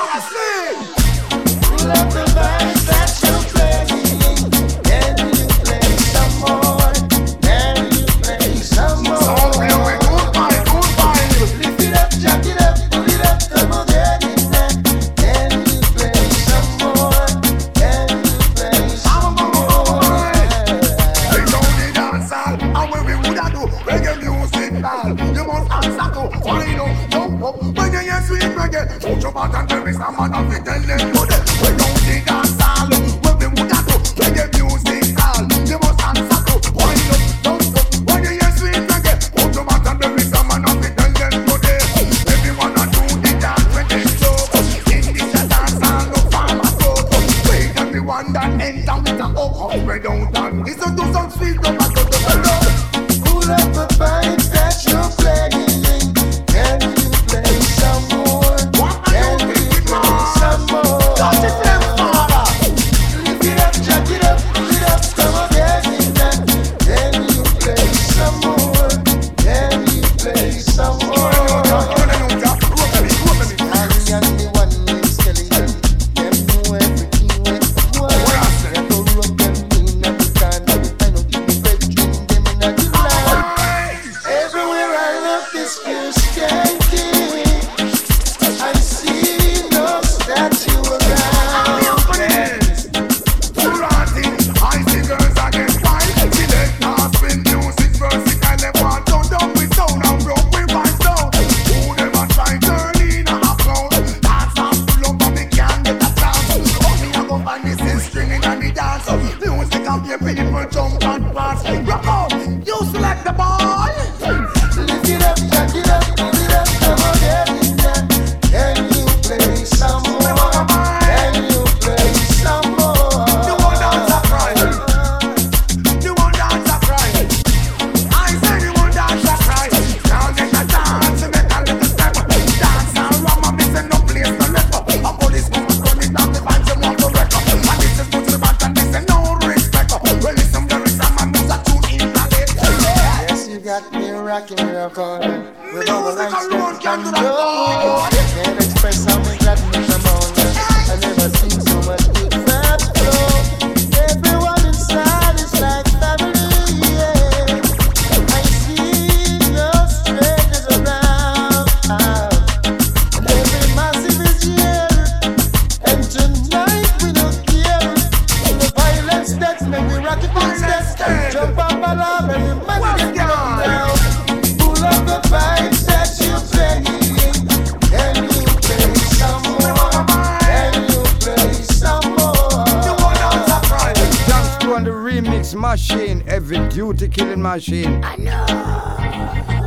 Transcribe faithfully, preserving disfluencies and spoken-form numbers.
Love the vibes that you're playing. Can you play some more? Can you play some more? So here we go, bye, good bye. Lift it up, jack it up, pull it up, come on, get it now. Can you play some more? Can you play some more? We don't need dance hall, and when we woulda do reggae music hall, you must answer to find out, jump up. When you hear sweet reggae, put your back and tell me some man of it, tell them you there. We don't need dance hall, when we woulda do reggae music hall, you must answer to find out, jump up. When you hear sweet reggae, put your back and tell me some man of it, tell them you there. Everyone a do the dance when they show up. In this a dance hall, no farmer go up. Wait and the one that enter with a up, up, spread out and it's a do some sweet up and go to the love. Pull up the vibes that you're playing. Can you play some more? Can you play some more? Touch it them, father. Lift it up, jack it up, pull it up, come on, get it now. Can you play some more? Can you play some more? Harry and the one named Skeleton, them know everything with what. They go rock them in every time, every time I give me bedroom, them in a delight. Everywhere I look, this feels skanky. I see no statue around. I see girls against fine. See them now spin music versatile. They want to down with sound and broke with vibes down. Who them a try turn in a crowd? Dance and pull up and me can't get a chance. Oh, me a go find this in stringing and the dance. Music and the people jump and pass. Rock out, you select the ball. Lift it up, jack it up, pull it up, come on, get it now. Can you play some more? Can you play some more? You want dance a cry? You want dance a cry? I say you want dance a cry. Now get a dance, make a little step. Dance and rum and miss no place to let up. A police woman run it down the vibes and want to wreck up. And this is good to the back and this is no respect up. Well listen, there is a man who's a tune in the late. Yes, you got me rocking your corner with all the lights that can go. Can't express how much that means I'm on. I never seen so much good vibes flow. Everyone inside is like family, yeah. I see no strangers around. And every massive is here. And tonight we don't care. The violence that's make me rock it instead. Jump up and up and the money get down. Pull up the vibes that you're playing. Can you play some more? Can you play some more? Thanks to on the remix machine, every duty killing machine. I know.